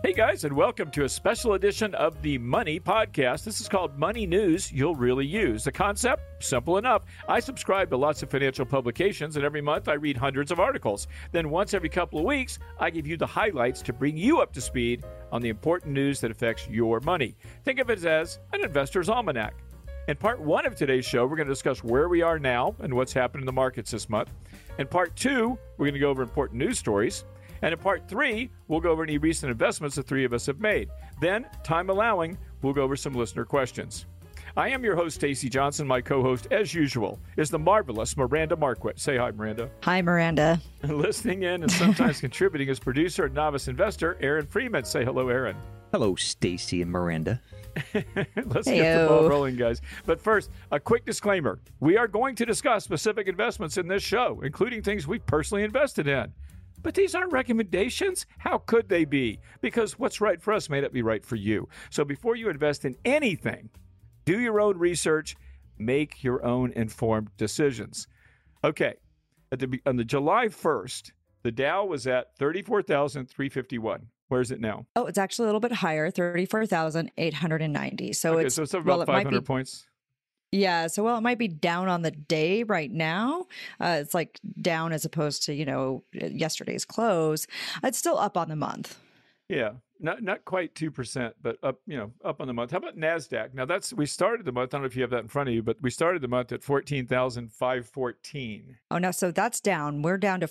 Hey guys, and welcome to a special edition of the Money Podcast. This is called Money News You'll Really Use. The concept, simple enough. I subscribe to lots of financial publications, and every month I read hundreds of articles. Then once every couple of weeks, I give you the highlights to bring you up to speed on the important news that affects your money. Think of it as an investor's almanac. In part one of today's show, we're going to discuss where we are now and what's happened in the markets this month. In part two, we're going to go over important news stories. And in part three, we'll go over any recent investments the three of us have made. Then, time allowing, we'll go over some listener questions. I am your host, Stacey Johnson. My co-host, as usual, is the marvelous Miranda Marquit. Say hi, Miranda. Hi, Miranda. Listening in and sometimes contributing as producer and novice investor, Aaron Freeman. Say hello, Aaron. Hello, Stacey and Miranda. Let's get the ball rolling, guys. But first, a quick disclaimer. We are going to discuss specific investments in this show, including things we've personally invested in. But these aren't recommendations. How could they be? Because what's right for us may not be right for you. So before you invest in anything, do your own research, make your own informed decisions. Okay, on the July 1st, the Dow was at 34,351. Where is it now? Oh, it's actually a little bit higher, 34,890. So okay, it's so it's about 500 points. Yeah. So, it might be down on the day right now. It's like down as opposed to, yesterday's close. It's still up on the month. Yeah. Not quite 2%, but up, up on the month. How about NASDAQ? Now we started the month. I don't know if you have that in front of you, but we started the month at 14,514. Oh, no. So that's down. We're down to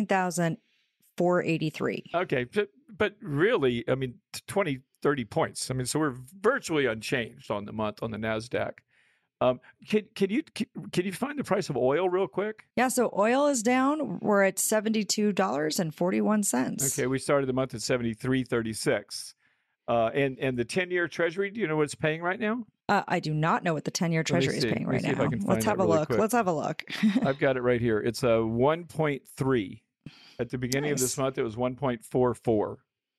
14,483. Okay. But really, 20, 30 points. So we're virtually unchanged on the month on the NASDAQ. Can you find the price of oil real quick? Yeah, so oil is down. We're at $72.41. Okay, we started the month at $73.36. And the 10-year Treasury, do you know what it's paying right now? I do not know what the 10-year Treasury is paying right now. Let's have a look. Quick. Let's have a look. I've got it right here. It's a 1.3. At the beginning of this month, it was 1.44.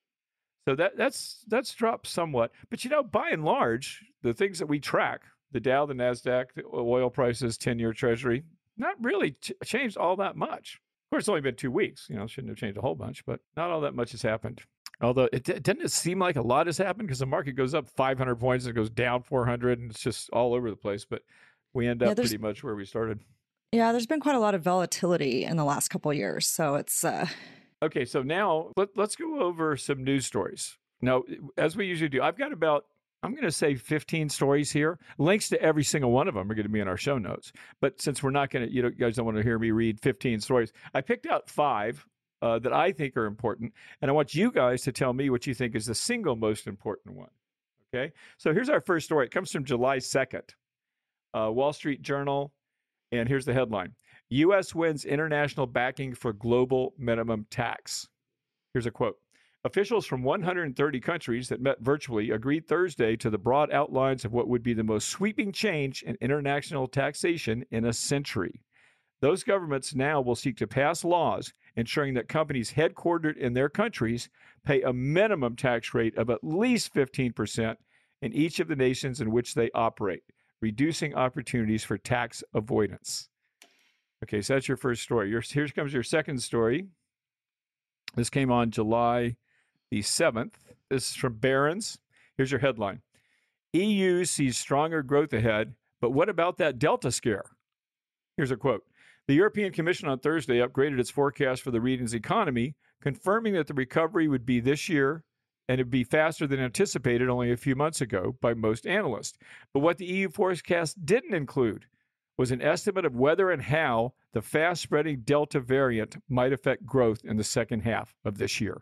So that's dropped somewhat. But by and large, the things that we track, the Dow, the NASDAQ, the oil prices, 10-year Treasury, not really changed all that much. Of course, it's only been 2 weeks. Shouldn't have changed a whole bunch, but not all that much has happened. Although doesn't seem like a lot has happened because the market goes up 500 points and it goes down 400, and it's just all over the place. But we end up pretty much where we started. Yeah, there's been quite a lot of volatility in the last couple of years. So it's... Okay, so now let's go over some news stories. Now, as we usually do, I've got about, I'm going to say 15 stories here. Links to every single one of them are going to be in our show notes. But since we're not going to, you guys don't want to hear me read 15 stories, I picked out 5 that I think are important. And I want you guys to tell me what you think is the single most important one. Okay? So here's our first story. It comes from July 2nd, Wall Street Journal. And here's the headline. U.S. wins international backing for global minimum tax. Here's a quote. Officials from 130 countries that met virtually agreed Thursday to the broad outlines of what would be the most sweeping change in international taxation in a century. Those governments now will seek to pass laws ensuring that companies headquartered in their countries pay a minimum tax rate of at least 15% in each of the nations in which they operate, reducing opportunities for tax avoidance. Okay, so that's your first story. Here comes your second story. This came on July the 7th. This is from Barron's. Here's your headline. EU sees stronger growth ahead, but what about that Delta scare? Here's a quote. The European Commission on Thursday upgraded its forecast for the region's economy, confirming that the recovery would be this year and it'd be faster than anticipated only a few months ago by most analysts. But what the EU forecast didn't include was an estimate of whether and how the fast-spreading Delta variant might affect growth in the second half of this year.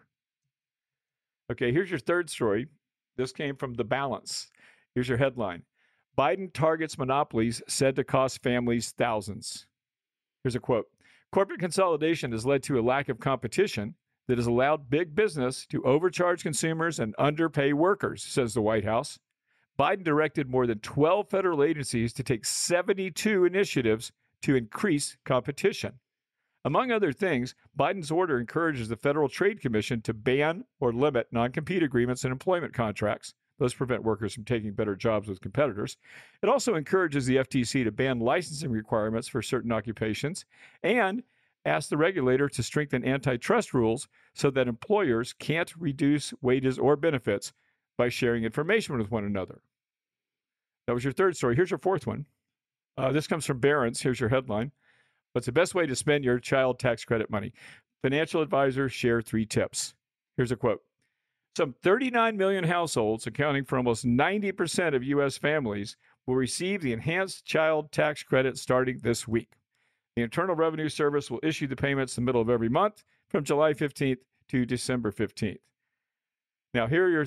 Okay, here's your third story. This came from The Balance. Here's your headline. Biden targets monopolies said to cost families thousands. Here's a quote. Corporate consolidation has led to a lack of competition that has allowed big business to overcharge consumers and underpay workers, says the White House. Biden directed more than 12 federal agencies to take 72 initiatives to increase competition. Among other things, Biden's order encourages the Federal Trade Commission to ban or limit non-compete agreements and employment contracts. Those prevent workers from taking better jobs with competitors. It also encourages the FTC to ban licensing requirements for certain occupations and asked the regulator to strengthen antitrust rules so that employers can't reduce wages or benefits by sharing information with one another. That was your third story. Here's your fourth one. This comes from Barron's. Here's your headline. What's the best way to spend your child tax credit money? Financial advisors share 3 tips. Here's a quote. Some 39 million households, accounting for almost 90% of U.S. families, will receive the enhanced child tax credit starting this week. The Internal Revenue Service will issue the payments in the middle of every month from July 15th to December 15th. Now, here's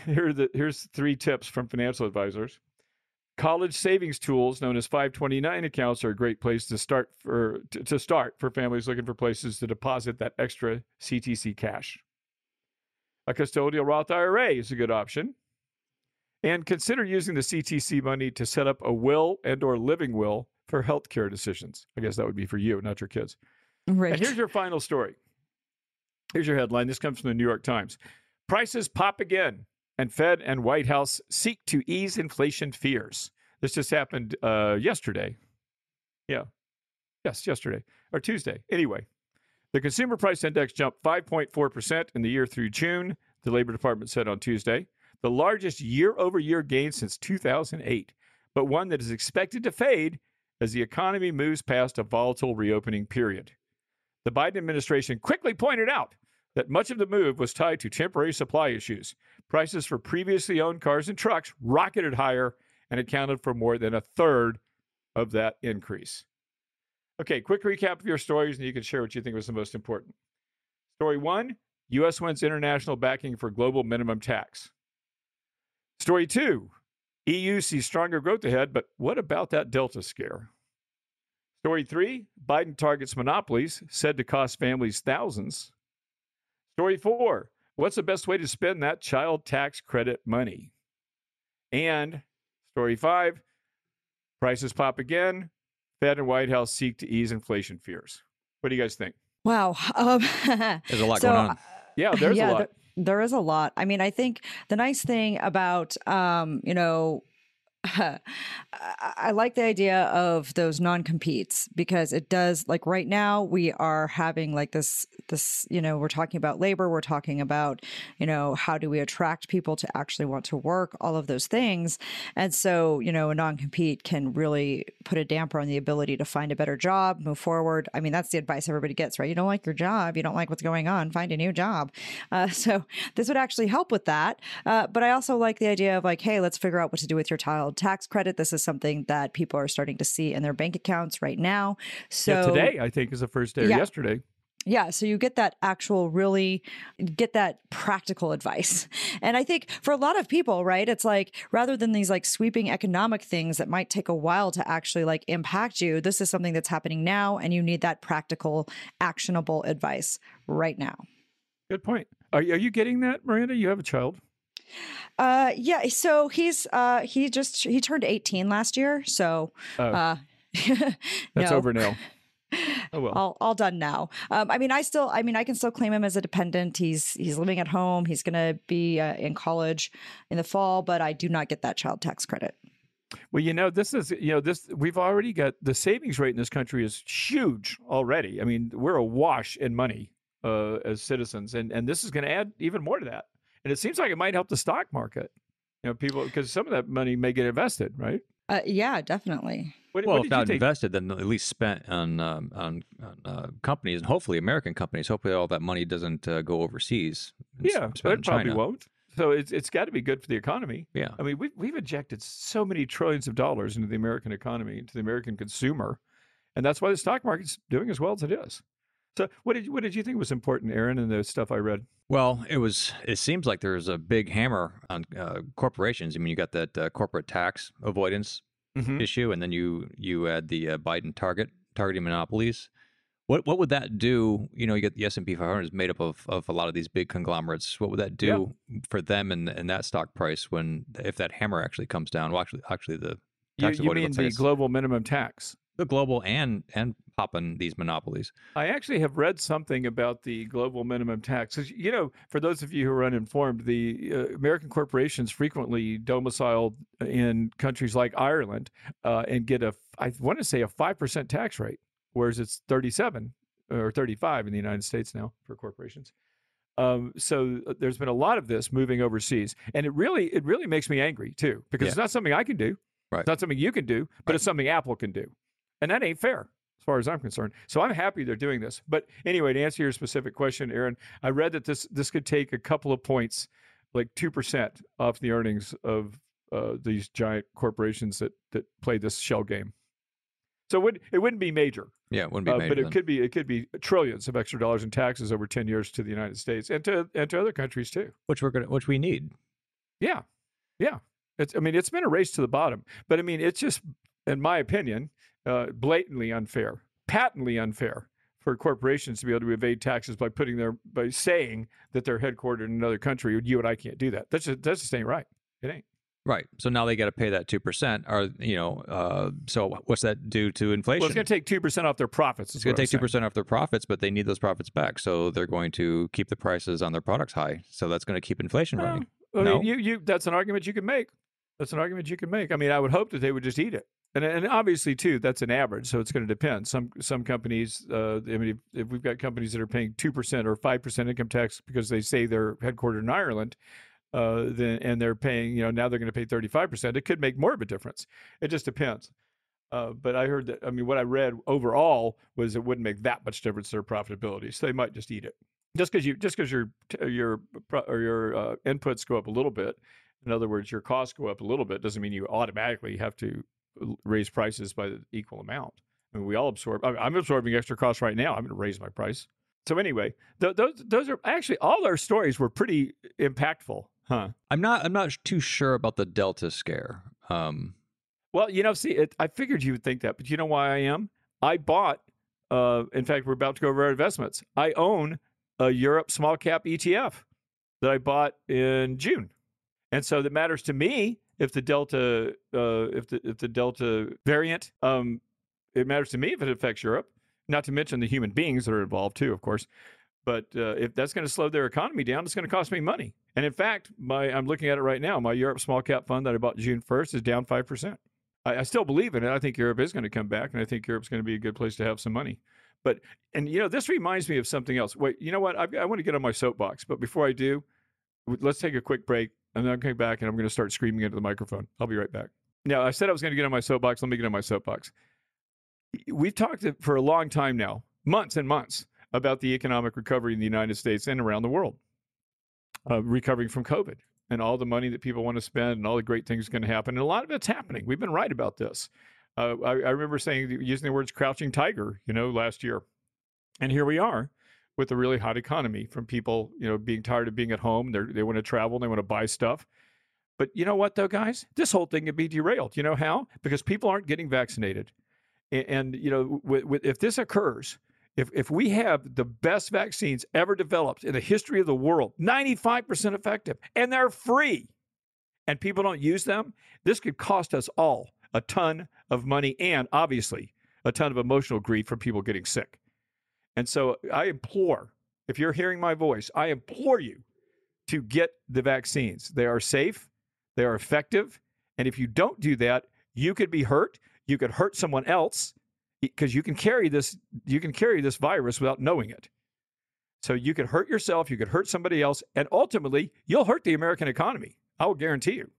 3 tips from financial advisors. College savings tools known as 529 accounts are a great place to start for families looking for places to deposit that extra CTC cash. A custodial Roth IRA is a good option. And consider using the CTC money to set up a will and or living will for healthcare decisions. I guess that would be for you, not your kids. Right. And here's your final story. Here's your headline. This comes from the New York Times. Prices pop again, and Fed and White House seek to ease inflation fears. This just happened yesterday. Yesterday or Tuesday. Anyway, the Consumer Price Index jumped 5.4% in the year through June, the Labor Department said on Tuesday, the largest year-over-year gain since 2008, but one that is expected to fade as the economy moves past a volatile reopening period. The Biden administration quickly pointed out that much of the move was tied to temporary supply issues. Prices for previously owned cars and trucks rocketed higher and accounted for more than a third of that increase. Okay, quick recap of your stories, and you can share what you think was the most important. Story 1, U.S. wins international backing for global minimum tax. Story 2, EU sees stronger growth ahead, but what about that Delta scare? Story 3, Biden targets monopolies, said to cost families thousands. Story 4, what's the best way to spend that child tax credit money? And story 5, prices pop again. Fed and White House seek to ease inflation fears. What do you guys think? Wow. There's a lot going on. Yeah, there's a lot. There is a lot. I mean, I think the nice thing about, I like the idea of those non-competes because it does, like right now we are having like this, we're talking about labor, we're talking about, how do we attract people to actually want to work, all of those things. And so, a non-compete can really put a damper on the ability to find a better job, move forward. I mean, that's the advice everybody gets, right? You don't like your job, you don't like what's going on, find a new job. So this would actually help with that. But I also like the idea of like, hey, let's figure out what to do with your child tax credit. This is something that people are starting to see in their bank accounts right now. So today, I think, is the first day, or yesterday. Yeah. So you get that really get that practical advice. And I think for a lot of people, right, it's like rather than these like sweeping economic things that might take a while to actually like impact you, this is something that's happening now. And you need that practical, actionable advice right now. Good point. Are you getting that, Miranda? You have a child. Yeah. So he turned 18 last year. So that's no. over now. Oh well, all done now. I can still claim him as a dependent. He's living at home. He's going to be in college in the fall, but I do not get that child tax credit. Well, we've already got the savings rate in this country is huge already. I mean, we're awash in money as citizens, and this is going to add even more to that. And it seems like it might help the stock market. People, because some of that money may get invested, right? Yeah, definitely. If not invested, then at least spent on companies, and hopefully American companies. Hopefully all that money doesn't go overseas. Yeah, it probably won't. So it's got to be good for the economy. Yeah. I mean, we've injected so many trillions of dollars into the American economy, into the American consumer, and that's why the stock market's doing as well as it is. So what did you think was important, Aaron, in the stuff I read? Well, it seems like there's a big hammer on corporations. I mean, you got that corporate tax avoidance issue, and then you add the Biden targeting monopolies. What would that do? You get the S&P 500 is made up of a lot of these big conglomerates. What would that do for them and that stock price if that hammer actually comes down? Well, actually the tax you mean the global minimum tax? The global and popping these monopolies. I actually have read something about the global minimum tax. For those of you who are uninformed, the American corporations frequently domiciled in countries like Ireland and get I want to say a 5% tax rate, whereas it's 37 or 35 in the United States now for corporations. So there's been a lot of this moving overseas, and it really makes me angry too, because it's not something I can do. Right. It's not something you can do, but it's something Apple can do, and that ain't fair as far as I'm concerned. So I'm happy they're doing this. But anyway, to answer your specific question, Aaron, I read that this could take a couple of points, like 2% off the earnings of these giant corporations that play this shell game. So it wouldn't be major. Yeah, it wouldn't be major. But it could be trillions of extra dollars in taxes over 10 years to the United States and to other countries too. Which we need. Yeah. It's been a race to the bottom, but I mean, it's just, in my opinion, blatantly unfair, patently unfair for corporations to be able to evade taxes by saying that they're headquartered in another country. You and I can't do that. That just ain't right. It ain't. Right. So now they got to pay that 2%. So what's that do to inflation? Well, it's going to take 2% off their profits. It's going to take 2% off their profits, but they need those profits back. So they're going to keep the prices on their products high. So that's going to keep inflation running. I mean, that's an argument you can make. I mean, I would hope that they would just eat it. And obviously, too, that's an average, so it's going to depend. Some companies, if we've got companies that are paying 2% or 5% income tax because they say they're headquartered in Ireland, and they're paying, now they're going to pay 35%. It could make more of a difference. It just depends. But I heard that, what I read overall was it wouldn't make that much difference to their profitability. So they might just eat it. Just because your inputs go up a little bit, in other words, your costs go up a little bit, doesn't mean you automatically have to raise prices by the equal amount. I mean, we all absorb. I'm absorbing extra costs right now. I'm going to raise my price. So anyway, those are actually, all our stories were pretty impactful. Huh. I'm not too sure about the Delta scare. Well, I figured you would think that, but you know why I am? I bought, in fact, we're about to go over our investments. I own a Europe small cap ETF that I bought in June. And so that matters to me if the Delta, if the Delta variant, it matters to me if it affects Europe, not to mention the human beings that are involved too, of course. But if that's going to slow their economy down, it's going to cost me money. And in fact, I'm looking at it right now. My Europe small cap fund that I bought June 1st is down 5%. I still believe in it. I think Europe is going to come back, and I think Europe's going to be a good place to have some money. But this reminds me of something else. Wait, you know what? I want to get on my soapbox, but before I do, let's take a quick break, and then I'm coming back, and I'm going to start screaming into the microphone. I'll be right back. Now, I said I was going to get on my soapbox. Let me get on my soapbox. We've talked for a long time now, months and months, about the economic recovery in the United States and around the world, recovering from COVID and all the money that people want to spend and all the great things going to happen. And a lot of it's happening. We've been right about this. I remember using the words crouching tiger, last year. And here we are with a really hot economy from people, being tired of being at home. They want to travel and they want to buy stuff. But you know what, though, guys? This whole thing could be derailed. You know how? Because people aren't getting vaccinated. And if this occurs, if we have the best vaccines ever developed in the history of the world, 95% effective, and they're free, and people don't use them, this could cost us all a ton of money and, obviously, a ton of emotional grief from people getting sick. And so I implore, if you're hearing my voice, I implore you to get the vaccines. They are safe, they are effective, and if you don't do that, you could be hurt. You could hurt someone else because you can carry this virus without knowing it. So you could hurt yourself, you could hurt somebody else, and ultimately, you'll hurt the American economy. I will guarantee you.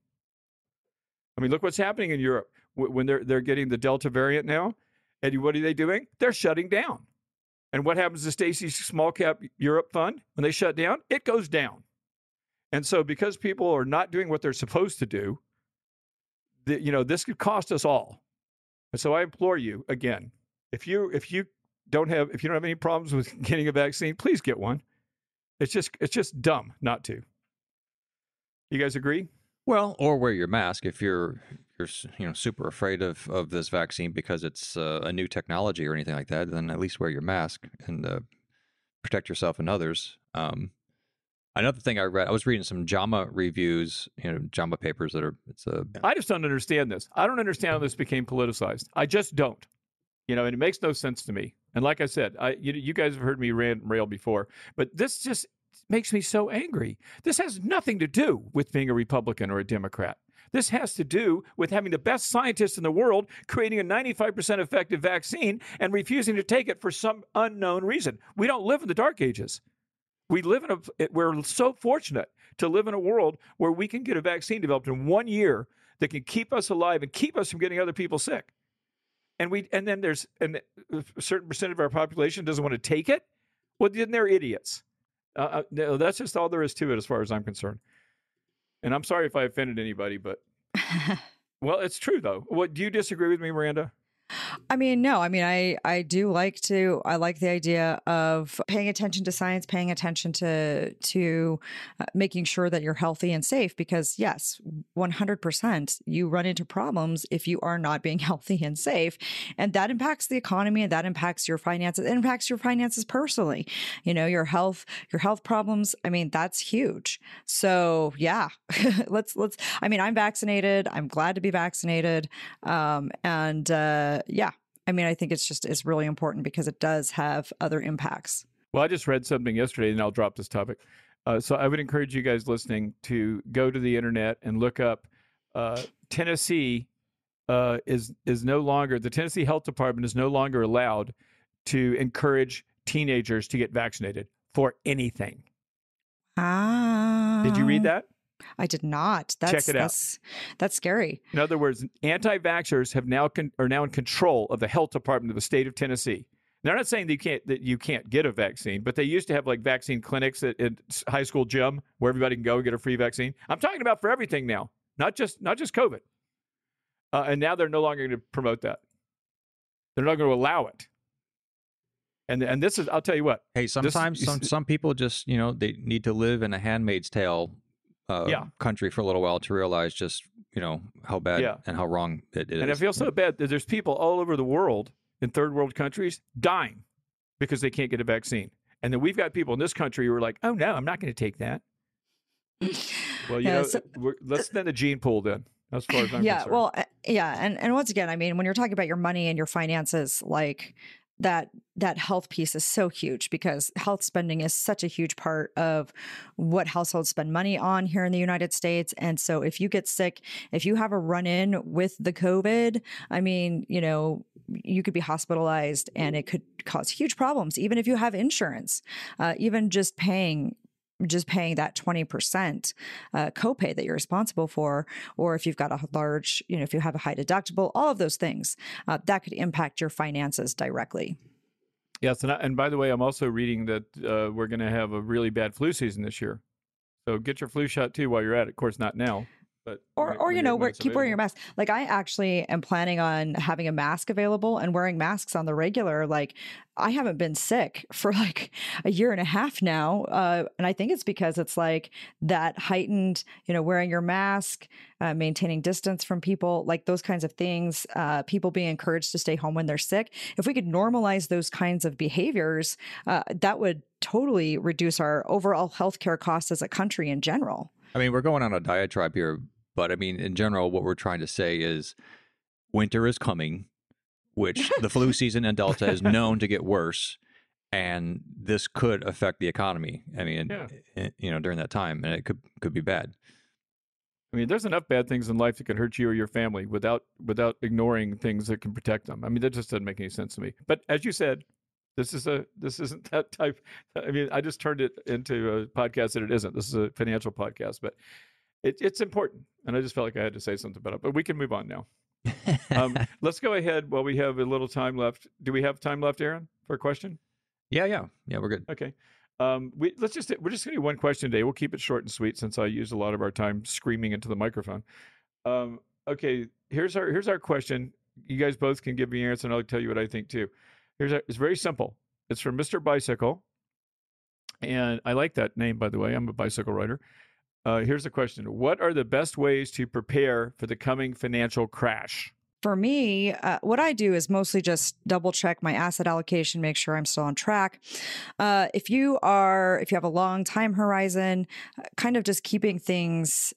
I mean, look what's happening in Europe when they're getting the Delta variant now. And what are they doing? They're shutting down. And what happens to Stacy's Small Cap Europe Fund? When they shut down, it goes down. And so because people are not doing what they're supposed to do, this could cost us all. And so I implore you again, if you don't have any problems with getting a vaccine, please get one. It's just dumb not to. You guys agree? Well, or wear your mask if you're super afraid of this vaccine because it's a new technology or anything like that. Then at least wear your mask and protect yourself and others. Another thing I read, I was reading some JAMA reviews, JAMA papers that are. I just don't understand this. I don't understand how this became politicized. I just don't. And it makes no sense to me. And like I said, you guys have heard me rant and rail before, but this just makes me so angry. This has nothing to do with being a Republican or a Democrat. This has to do with having the best scientists in the world creating a 95% effective vaccine and refusing to take it for some unknown reason. We don't live in the dark ages. We're so fortunate to live in a world where we can get a vaccine developed in 1 year that can keep us alive and keep us from getting other people sick. And then there's a certain percent of our population doesn't want to take it. Well, then they're idiots. No, that's just all there is to it as far as I'm concerned. And I'm sorry if I offended anybody, but well, it's true though. Do you disagree with me, Miranda? I mean, no, I mean, I do like I like the idea of paying attention to science, paying attention to making sure that you're healthy and safe, because yes, 100% you run into problems if you are not being healthy and safe. And that impacts the economy, and that impacts your finances. It impacts your finances personally, your health problems. I mean, that's huge. So yeah, I mean, I'm vaccinated. I'm glad to be vaccinated. Yeah, I mean, I think it's really important because it does have other impacts. Well, I just read something yesterday, and I'll drop this topic. So I would encourage you guys listening to go to the internet and look up Tennessee is no longer, the Tennessee Health Department is no longer allowed to encourage teenagers to get vaccinated for anything. Did you read that? I did not. Check it out. That's scary. In other words, anti-vaxxers are now in control of the health department of the state of Tennessee. They're not saying that you can't get a vaccine, but they used to have like vaccine clinics at high school gym where everybody can go and get a free vaccine. I'm talking about for everything now, not just COVID. And now they're no longer going to promote that. They're not going to allow it. And this is, I'll tell you what. Hey, sometimes some people just, they need to live in a Handmaid's Tale country for a little while to realize just, how bad and how wrong it is. And I feel so bad that there's people all over the world in third world countries dying because they can't get a vaccine. And then we've got people in this country who are like, oh, no, I'm not going to take that. Well, let's send the gene pool then, as far as I'm concerned. Well, and once again, I mean, when you're talking about your money and your finances, like that health piece is so huge because health spending is such a huge part of what households spend money on here in the United States. And so if you get sick, if you have a run-in with the COVID, I mean, you could be hospitalized and it could cause huge problems, even if you have insurance, even just paying that 20% copay that you're responsible for, or if you've got a large, if you have a high deductible, all of those things that could impact your finances directly. Yes, and by the way, I'm also reading that we're going to have a really bad flu season this year. So get your flu shot too while you're at it. Of course, not now. But keep wearing your mask. Like I actually am planning on having a mask available and wearing masks on the regular. Like I haven't been sick for like a year and a half now. And I think it's because it's like that heightened, wearing your mask, maintaining distance from people, like those kinds of things, people being encouraged to stay home when they're sick. If we could normalize those kinds of behaviors, that would totally reduce our overall healthcare costs as a country in general. I mean, we're going on a diatribe here, but I mean, in general, what we're trying to say is winter is coming, which the flu season in Delta is known to get worse, and this could affect the economy. I mean, during that time, and it could be bad. I mean, there's enough bad things in life that can hurt you or your family without ignoring things that can protect them. I mean, that just doesn't make any sense to me. But as you said, this isn't that type. I mean, I just turned it into a podcast that it isn't. This is a financial podcast, but it's important. And I just felt like I had to say something about it. But we can move on now. Let's go ahead while we have a little time left. Do we have time left, Aaron, for a question? Yeah, we're good. Okay. We're just going to do one question today. We'll keep it short and sweet since I use a lot of our time screaming into the microphone. Okay, here's our question. You guys both can give me an answer, and I'll tell you what I think too. It's very simple. It's from Mr. Bicycle, and I like that name, by the way. I'm a bicycle rider. Here's the question. What are the best ways to prepare for the coming financial crash? For me, what I do is mostly just double check my asset allocation, make sure I'm still on track. If you have a long time horizon, kind of just keeping things,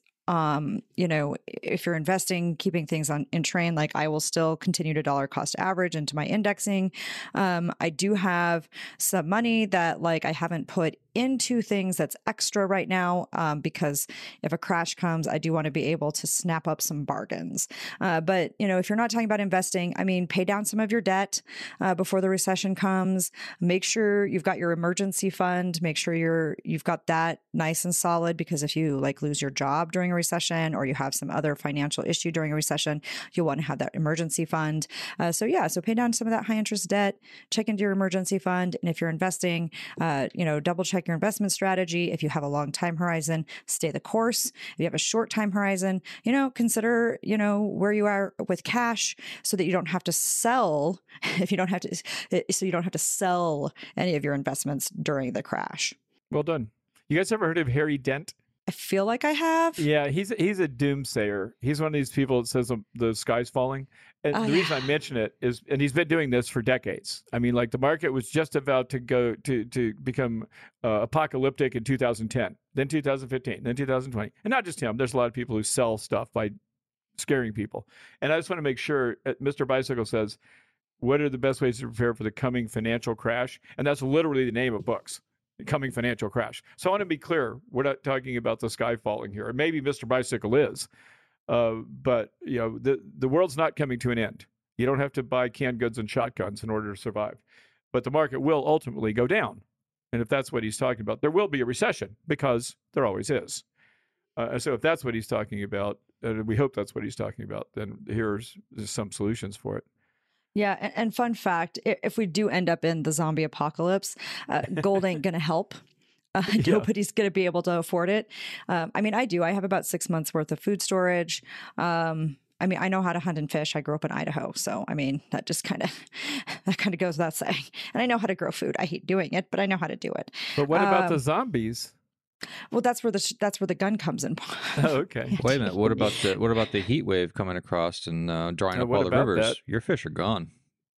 if you're investing, keeping things in train, like I will still continue to dollar cost average into my indexing. I do have some money that like I haven't put into things that's extra right now, because if a crash comes, I do want to be able to snap up some bargains. But, if you're not talking about investing, I mean, pay down some of your debt before the recession comes. Make sure you've got your emergency fund. Make sure you've got that nice and solid, because if you lose your job during a recession, or you have some other financial issue during a recession, you'll want to have that emergency fund. So pay down some of that high interest debt, check into your emergency fund. And if you're investing, double check your investment strategy. If you have a long time horizon, stay the course. If you have a short time horizon, consider, where you are with cash, so that you don't have to sell so you don't have to sell any of your investments during the crash. Well done. You guys ever heard of Harry Dent? I feel like I have. Yeah, he's a doomsayer. He's one of these people that says the sky's falling. And the reason I mention it is, and he's been doing this for decades. I mean, the market was just about to go to become apocalyptic in 2010, then 2015, then 2020. And not just him. There's a lot of people who sell stuff by scaring people. And I just want to make sure, Mr. Bicycle says, what are the best ways to prepare for the coming financial crash? And that's literally the name of books. Coming financial crash. So I want to be clear, we're not talking about the sky falling here. Maybe Mr. Bicycle is, but the world's not coming to an end. You don't have to buy canned goods and shotguns in order to survive. But the market will ultimately go down. And if that's what he's talking about, there will be a recession, because there always is. So if that's what he's talking about, and we hope that's what he's talking about, then here's some solutions for it. Yeah. And fun fact, if we do end up in the zombie apocalypse, gold ain't going to help. Nobody's going to be able to afford it. I have about 6 months worth of food storage. I know how to hunt and fish. I grew up in Idaho. So, that just kind of goes without saying. And I know how to grow food. I hate doing it, but I know how to do it. But what about the zombies? Well, that's where the gun comes in. Oh, okay. Wait a minute. What about the heat wave coming across and drying up all the rivers? That? Your fish are gone.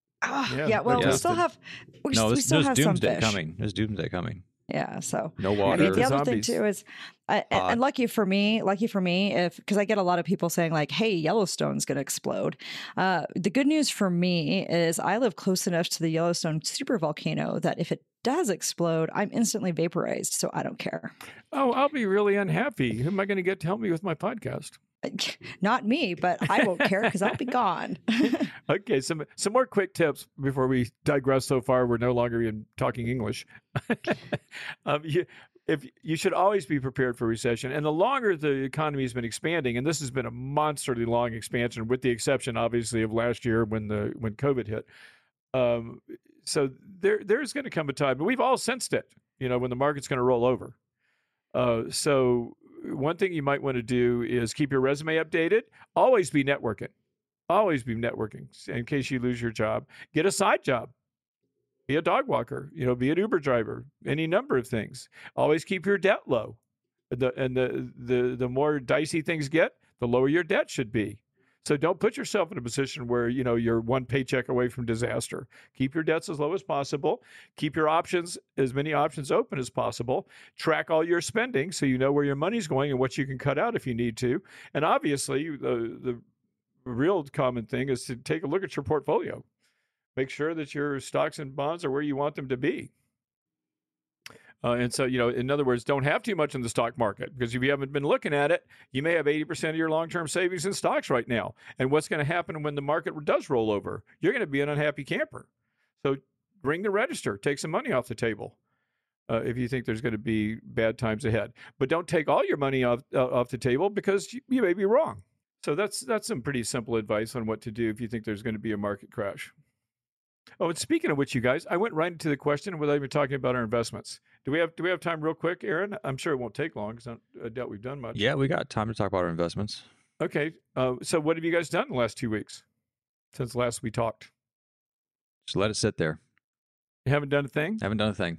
We still have. There's some doomsday fish coming. There's doomsday coming. Yeah. So no water. The other thing too is, and lucky for me, because I get a lot of people saying "Hey, Yellowstone's going to explode." The good news for me is I live close enough to the Yellowstone supervolcano that if it does explode, I'm instantly vaporized, so I don't care. Oh, I'll be really unhappy. Who am I going to get to help me with my podcast? Not me, but I won't care because I'll be gone. Okay, some more quick tips before we digress so far. We're no longer even talking English. You should always be prepared for recession. And the longer the economy has been expanding, and this has been a monsterly long expansion, with the exception, obviously, of last year when COVID hit. So there's going to come a time, but we've all sensed it, when the market's going to roll over. So one thing you might want to do is keep your resume updated. Always be networking. Always be networking in case you lose your job. Get a side job. Be a dog walker. Be an Uber driver. Any number of things. Always keep your debt low. The more dicey things get, the lower your debt should be. So don't put yourself in a position where, you're one paycheck away from disaster. Keep your debts as low as possible. Keep your options, as many options open as possible. Track all your spending so you know where your money's going and what you can cut out if you need to. And obviously, the real common thing is to take a look at your portfolio. Make sure that your stocks and bonds are where you want them to be. And so, in other words, don't have too much in the stock market, because if you haven't been looking at it, you may have 80% of your long-term savings in stocks right now. And what's going to happen when the market does roll over? You're going to be an unhappy camper. So ring the register, take some money off the table if you think there's going to be bad times ahead. But don't take all your money off the table, because you may be wrong. So that's some pretty simple advice on what to do if you think there's going to be a market crash. Oh, and speaking of which, you guys, I went right into the question without even talking about our investments. Do we have time real quick, Aaron? I'm sure it won't take long, because I doubt we've done much. Yeah, we got time to talk about our investments. Okay. So what have you guys done in the last 2 weeks since last we talked? Just let it sit there. You haven't done a thing? Haven't done a thing.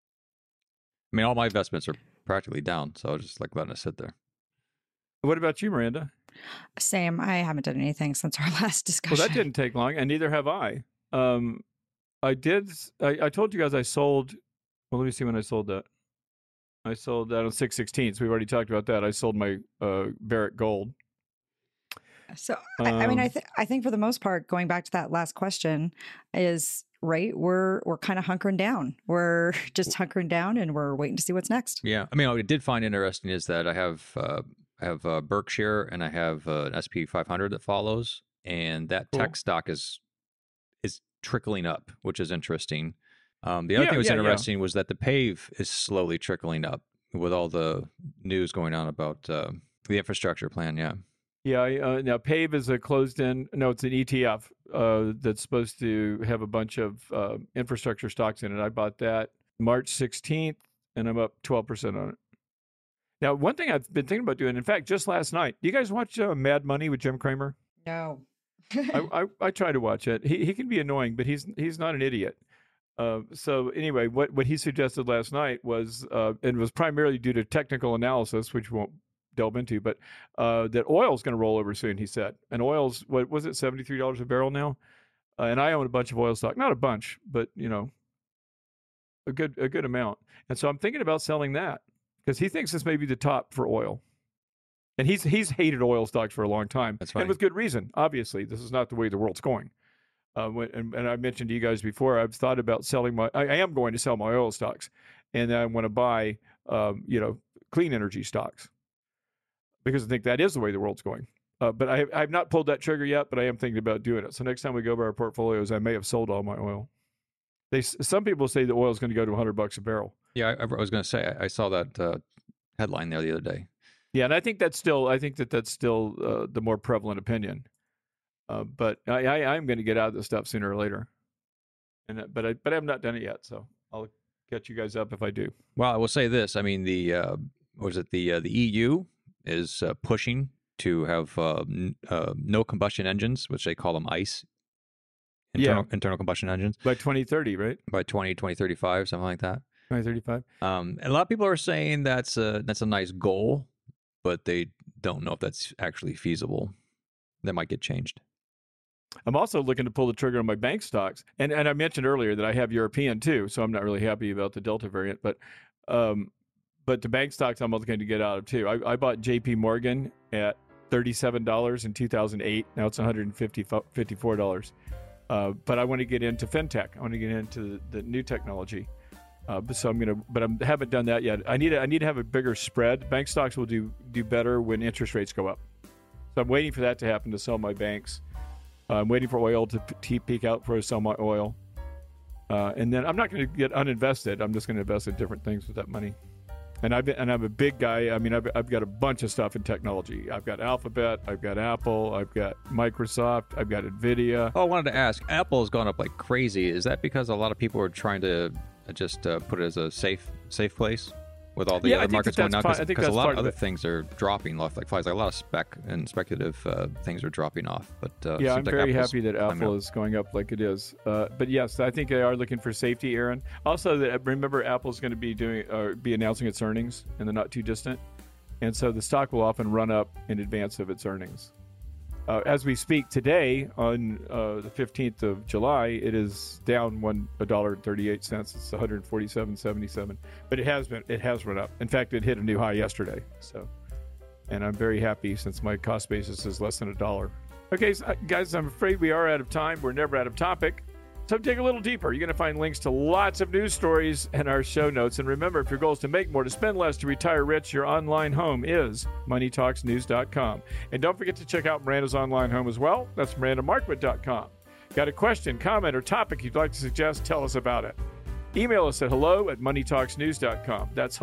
All my investments are practically down, so I was just letting it sit there. What about you, Miranda? Same. I haven't done anything since our last discussion. Well, that didn't take long, and neither have I. I told you guys I sold. Well, let me see when I sold that. I sold that on 6/16. So we've already talked about that. I sold my Barrick Gold. So I think for the most part, going back to that last question, is right, we're kind of hunkering down. We're just hunkering down, and we're waiting to see what's next. Yeah, I mean, what I did find interesting is that I have Berkshire and I have an SP 500 that follows, and that tech stock is trickling up, which is interesting. The other thing that was interesting was that the PAVE is slowly trickling up with all the news going on about the infrastructure plan. Yeah. Yeah. Now, PAVE is a closed-end. No, it's an ETF that's supposed to have a bunch of infrastructure stocks in it. I bought that March 16th, and I'm up 12% on it. Now, one thing I've been thinking about doing, in fact, just last night, do you guys watch Mad Money with Jim Cramer? No. I try to watch it. He can be annoying, but he's not an idiot. So anyway, what he suggested last night was, and it was primarily due to technical analysis, which we won't delve into, but that oil's going to roll over soon, he said. And oil's, what was it, $73 a barrel now? And I own a bunch of oil stock. Not a bunch, but, a good amount. And so I'm thinking about selling that because he thinks this may be the top for oil. And he's hated oil stocks for a long time. That's fine. And with good reason. Obviously, this is not the way the world's going. And I mentioned to you guys before, I've thought about selling I am going to sell my oil stocks. And I want to buy, clean energy stocks because I think that is the way the world's going. But I've not pulled that trigger yet, but I am thinking about doing it. So next time we go over our portfolios, I may have sold all my oil. Some people say the oil is going to go to $100 a barrel. Yeah, I was going to say, I saw that headline there the other day. Yeah, and I think that's still the more prevalent opinion. But I'm going to get out of this stuff sooner or later. But I have not done it yet, so I'll catch you guys up if I do. Well, I will say this. I mean, the EU is pushing to have no combustion engines, which they call them ICE. Internal combustion engines. By 2030, right? By 2035, something like that. 2035. And a lot of people are saying that's a nice goal, but they don't know if that's actually feasible. That might get changed. I'm also looking to pull the trigger on my bank stocks. And I mentioned earlier that I have European too, so I'm not really happy about the Delta variant. But the bank stocks I'm looking to get out of too. I bought JP Morgan at $37 in 2008. Now it's $154. But I want to get into fintech. I want to get into the new technology. So I haven't done that yet. I need to have a bigger spread. Bank stocks will do better when interest rates go up. So I'm waiting for that to happen to sell my banks. I'm waiting for oil to peak out before I sell my oil. And then I'm not going to get uninvested. I'm just going to invest in different things with that money. And I'm a big guy. I mean, I've got a bunch of stuff in technology. I've got Alphabet, I've got Apple, I've got Microsoft, I've got NVIDIA. Oh, I wanted to ask, Apple has gone up like crazy. Is that because a lot of people are trying to just put it as a safe place with all the other markets going down? Because a lot of other things are dropping off like flies. Like a lot of speculative things are dropping off. But yeah, I'm very happy that Apple is going up like it is. But yes, I think they are looking for safety, Aaron. Also, remember Apple's going to be announcing its earnings in the not too distant, and so the stock will often run up in advance of its earnings. As we speak today, on the 15th of July, it is down $1.38. It's $147.77. But it has run up. In fact, it hit a new high yesterday. And I'm very happy since my cost basis is less than $1. Okay, guys, I'm afraid we are out of time. We're never out of topic. So dig a little deeper. You're going to find links to lots of news stories in our show notes. And remember, if your goal is to make more, to spend less, to retire rich, your online home is MoneyTalksNews.com. And don't forget to check out Miranda's online home as well. That's MirandaMarquardt.com. Got a question, comment, or topic you'd like to suggest? Tell us about it. Email us at hello@moneytalksnews.com. That's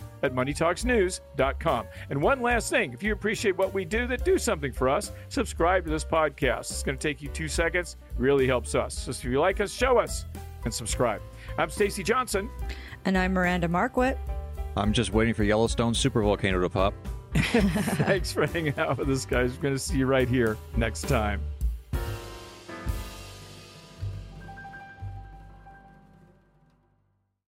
hello@moneytalksnews.com. And one last thing, if you appreciate what we do, then do something for us. Subscribe to this podcast. It's going to take you 2 seconds. It really helps us. So if you like us, show us and subscribe. I'm Stacey Johnson. And I'm Miranda Marquardt. I'm just waiting for Yellowstone supervolcano to pop. Thanks for hanging out with us, guys. We're going to see you right here next time.